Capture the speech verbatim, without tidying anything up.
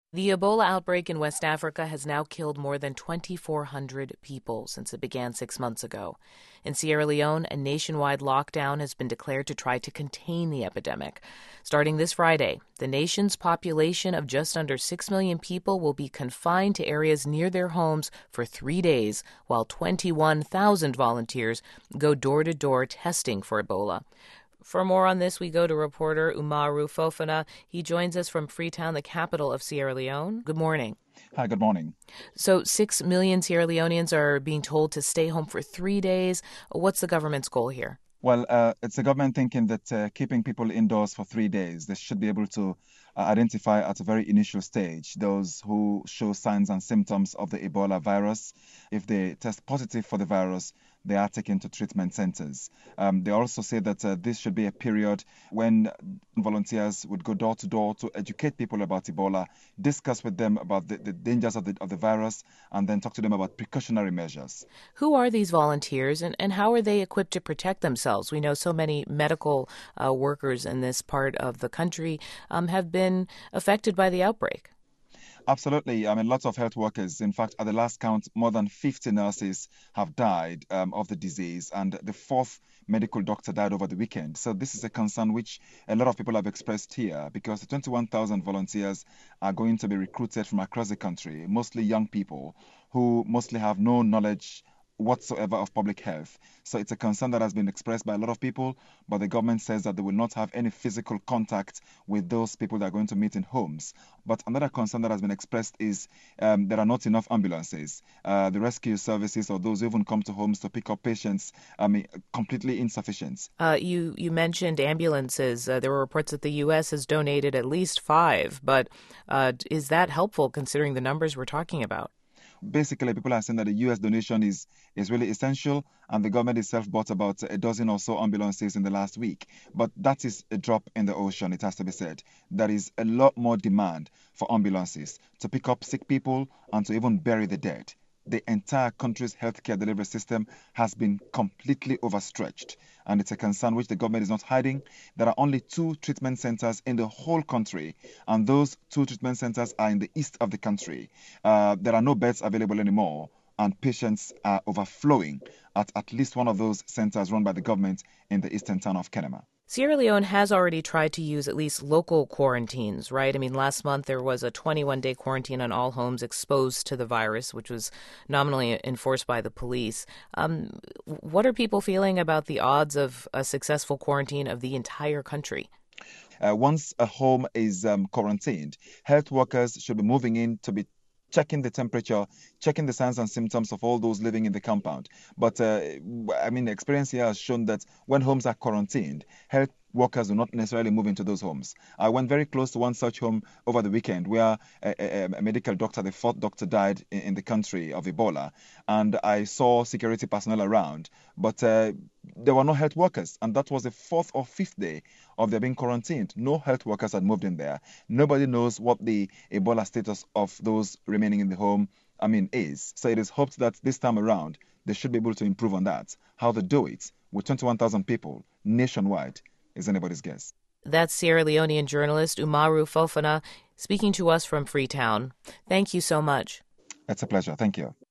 The Ebola outbreak in West Africa has now killed more than twenty-four hundred people since it began six months ago. In Sierra Leone, a nationwide lockdown has been declared to try to contain the epidemic. Starting this Friday, the nation's population of just under six million people will be confined to areas near their homes for three days, while twenty-one thousand volunteers go door to door testing for Ebola. For more on this, we go to reporter Umaru Fofana. He joins us from Freetown, the capital of Sierra Leone. Good morning. Hi, good morning. So six million Sierra Leoneans are being told to stay home for three days. What's the government's goal here? Well, uh, it's the government thinking that uh, keeping people indoors for three days, they should be able to uh, identify at a very initial stage those who show signs and symptoms of the Ebola virus. If they test positive for the virus, they are taken to treatment centers. Um, they also say that uh, this should be a period when volunteers would go door to door to educate people about Ebola, discuss with them about the, the dangers of the, of the virus, and then talk to them about precautionary measures. Who are these volunteers, and, and how are they equipped to protect themselves? We know so many medical uh, workers in this part of the country um, have been affected by the outbreak. Absolutely. I mean, lots of health workers. In fact, at the last count, more than fifty nurses have died um, of the disease, and the fourth medical doctor died over the weekend. So this is a concern which a lot of people have expressed here, because the twenty-one thousand volunteers are going to be recruited from across the country, mostly young people who mostly have no knowledge whatsoever of public health. So it's a concern that has been expressed by a lot of people, but the government says that they will not have any physical contact with those people that are going to meet in homes. But another concern that has been expressed is um, there are not enough ambulances. Uh, the rescue services, or those who even come to homes to pick up patients, I mean, completely insufficient. Uh, you, you mentioned ambulances. Uh, there were reports that the U S has donated at least five, but uh, is that helpful considering the numbers we're talking about? Basically, people are saying that the U S donation is, is really essential, and the government itself bought about a dozen or so ambulances in the last week. But that is a drop in the ocean, it has to be said. There is a lot more demand for ambulances to pick up sick people and to even bury the dead. The entire country's healthcare delivery system has been completely overstretched, and it's a concern which the government is not hiding. There are only two treatment centers in the whole country, and those two treatment centers are in the east of the country. Uh, there are no beds available anymore, and patients are overflowing at at least one of those centers run by the government in the eastern town of Kenema. Sierra Leone has already tried to use at least local quarantines, right? I mean, last month there was a twenty-one day quarantine on all homes exposed to the virus, which was nominally enforced by the police. Um, what are people feeling about the odds of a successful quarantine of the entire country? Uh, once a home is um, quarantined, health workers should be moving in to be checking the temperature, checking the signs and symptoms of all those living in the compound. But, uh, I mean, the experience here has shown that when homes are quarantined, health workers do not necessarily move into those homes. I went very close to one such home over the weekend where a, a, a medical doctor, the fourth doctor, died in, in the country of Ebola. And I saw security personnel around, but uh, there were no health workers. And that was the fourth or fifth day of their being quarantined. No health workers had moved in there. Nobody knows what the Ebola status of those remaining in the home, I mean, is. So it is hoped that this time around, they should be able to improve on that. How they do it with twenty-one thousand people nationwide is anybody's guess. That's Sierra Leonean journalist Umaru Fofana speaking to us from Freetown. Thank you so much. It's a pleasure. Thank you.